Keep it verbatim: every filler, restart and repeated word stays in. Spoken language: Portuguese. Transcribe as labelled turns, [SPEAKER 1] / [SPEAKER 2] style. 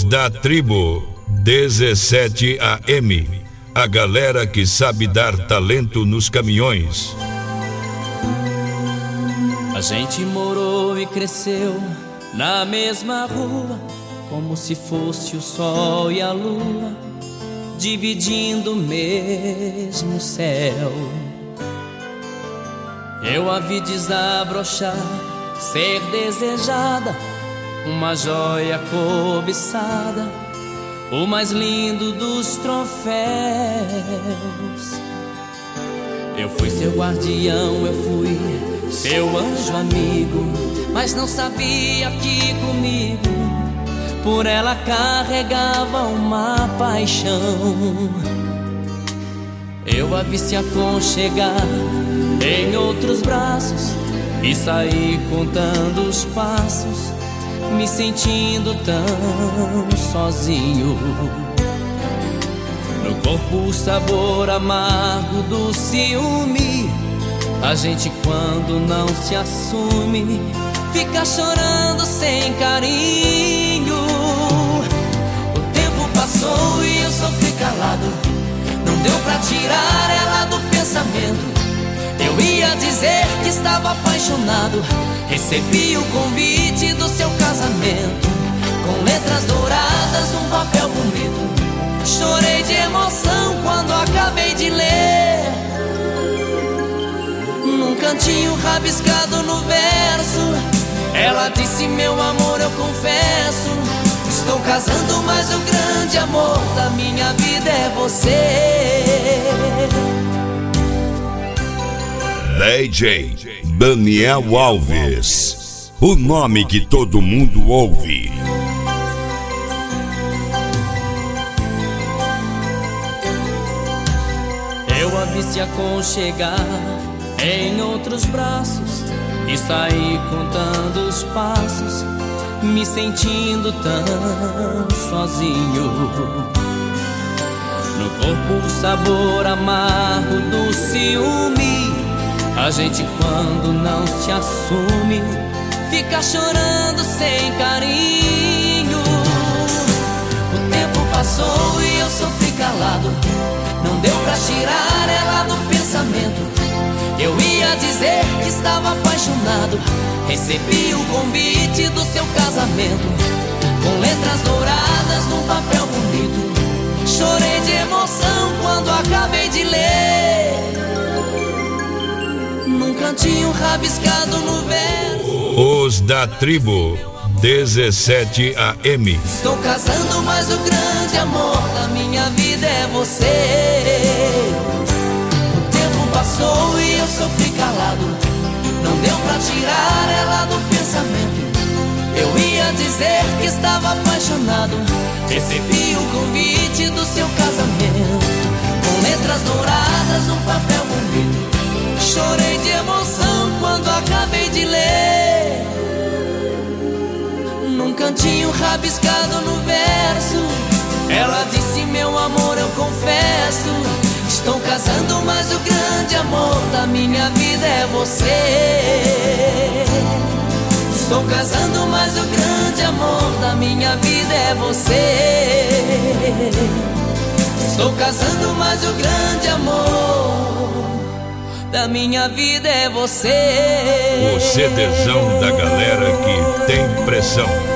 [SPEAKER 1] Os da tribo dezessete A M, a galera que sabe dar talento nos caminhões.
[SPEAKER 2] A gente morou e cresceu na mesma rua, como se fosse o sol e a lua, dividindo o mesmo céu. Eu a vi desabrochar, ser desejada, uma joia cobiçada, o mais lindo dos troféus. Eu fui seu guardião, eu fui seu anjo amigo, mas não sabia que comigo por ela carregava uma paixão. Eu a vi se aconchegar em outros braços e saí contando os passos, me sentindo tão sozinho. No corpo o sabor amargo do ciúme. A gente quando não se assume fica chorando sem carinho. O tempo passou e eu sofri calado, não deu pra tirar ela do pensamento. Eu ia dizer que estava apaixonado, recebi o convite do seu casamento, com letras douradas num papel bonito. Chorei de emoção quando acabei de ler. Num cantinho rabiscado no verso, ela disse: meu amor, eu confesso, estou casando, mas o grande amor da minha vida é você.
[SPEAKER 1] D J Daniel Alves, o nome que todo mundo ouve.
[SPEAKER 2] Eu a vi se aconchegar em outros braços e saí contando os passos, me sentindo tão sozinho. No corpo o sabor amargo do ciúme. A gente quando não se assume fica chorando sem carinho. O tempo passou e eu sofri calado, não deu pra tirar ela do pensamento. Eu ia dizer que estava apaixonado, recebi o convite do seu casamento, com letras douradas num papel bonito. Chorei de emoção quando acabei de ler. Num cantinho rabiscado no verso.
[SPEAKER 1] Os da tribo dezessete A M.
[SPEAKER 2] Estou casando, mas o grande amor da minha vida é você. O tempo passou e eu sofri calado, não deu pra tirar ela do pensamento. Eu ia dizer que estava apaixonado, recebi o convite do seu casamento, com letras douradas num papel bonito. Chorei de emoção quando acabei de ler. Num cantinho rabiscado no verso, ela disse: meu amor, eu confesso, estou casando, mas o grande amor da minha vida é você. Estou casando, mas o grande amor da minha vida é você. Estou casando, mas o grande amor da minha vida é você.
[SPEAKER 1] O CDzão da galera que tem pressão.